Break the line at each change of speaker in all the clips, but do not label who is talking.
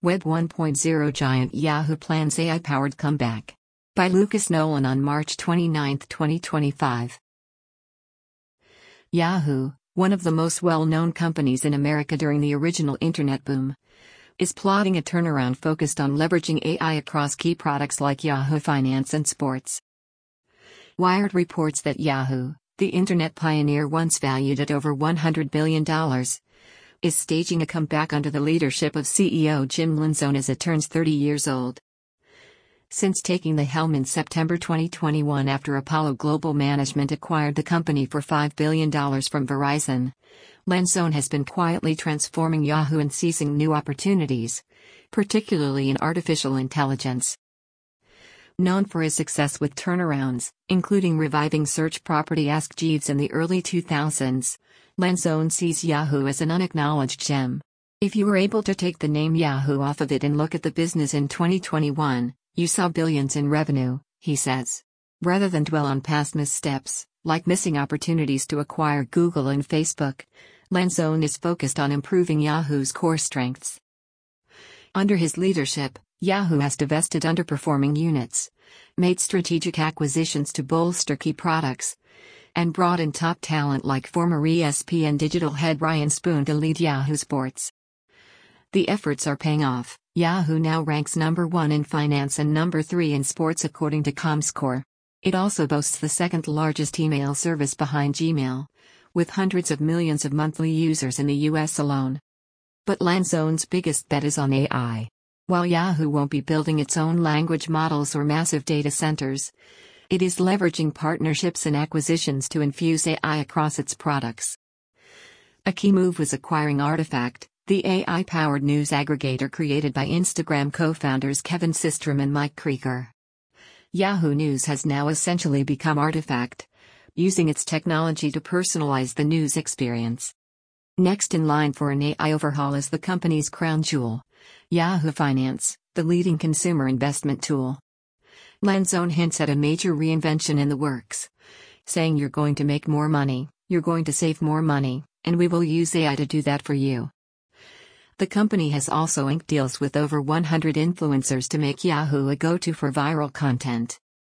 Web 1.0 giant Yahoo plans AI-powered comeback. By Lucas Nolan on March 29, 2025. Yahoo, one of the most well-known companies in America during the original internet boom, is plotting a turnaround focused on leveraging AI across key products like Yahoo Finance and Sports. Wired reports that Yahoo, the internet pioneer once valued at over $100 billion, is staging a comeback under the leadership of CEO Jim Lanzone as it turns 30 years old. Since taking the helm in September 2021 after Apollo Global Management acquired the company for $5 billion from Verizon, Lanzone has been quietly transforming Yahoo and seizing new opportunities, particularly in artificial intelligence. Known for his success with turnarounds, including reviving search property Ask Jeeves in the early 2000s, Lanzone sees Yahoo as an unacknowledged gem. If you were able to take the name Yahoo off of it and look at the business in 2021, you saw billions in revenue, he says. Rather than dwell on past missteps, like missing opportunities to acquire Google and Facebook, Lanzone is focused on improving Yahoo's core strengths. Under his leadership, Yahoo has divested underperforming units, made strategic acquisitions to bolster key products, and brought in top talent like former ESPN digital head Ryan Spoon to lead Yahoo Sports. The efforts are paying off. Yahoo now ranks number 1 in finance and number 3 in sports according to Comscore. It also boasts the second largest email service behind Gmail, with hundreds of millions of monthly users in the US alone. But Lanzone's biggest bet is on AI. While Yahoo won't be building its own language models or massive data centers, it is leveraging partnerships and acquisitions to infuse AI across its products. A key move was acquiring Artifact, the AI-powered news aggregator created by Instagram co-founders Kevin Systrom and Mike Krieger. Yahoo News has now essentially become Artifact, using its technology to personalize the news experience. Next in line for an AI overhaul is the company's crown jewel, Yahoo Finance, the leading consumer investment tool. Lanzone hints at a major reinvention in the works, saying you're going to make more money, you're going to save more money, and we will use AI to do that for you. The company has also inked deals with over 100 influencers to make Yahoo a go-to for viral content.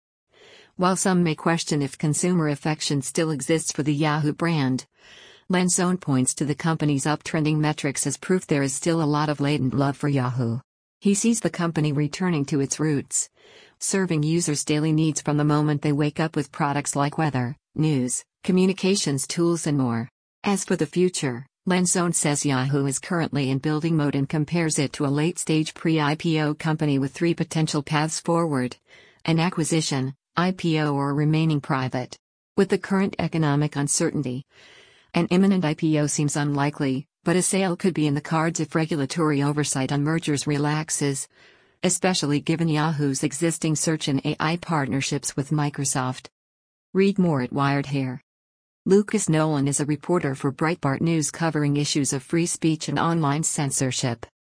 While some may question if consumer affection still exists for the Yahoo brand, Lanzone points to the company's uptrending metrics as proof there is still a lot of latent love for Yahoo. He sees the company returning to its roots, serving users' daily needs from the moment they wake up with products like weather, news, communications tools and more. As for the future, Lanzone says Yahoo is currently in building mode and compares it to a late-stage pre-IPO company with 3 potential paths forward: an acquisition, IPO or remaining private. With the current economic uncertainty, an imminent IPO seems unlikely, but a sale could be in the cards if regulatory oversight on mergers relaxes, especially given Yahoo's existing search and AI partnerships with Microsoft. Read more at Wired here. Lucas Nolan is a reporter for Breitbart News covering issues of free speech and online censorship.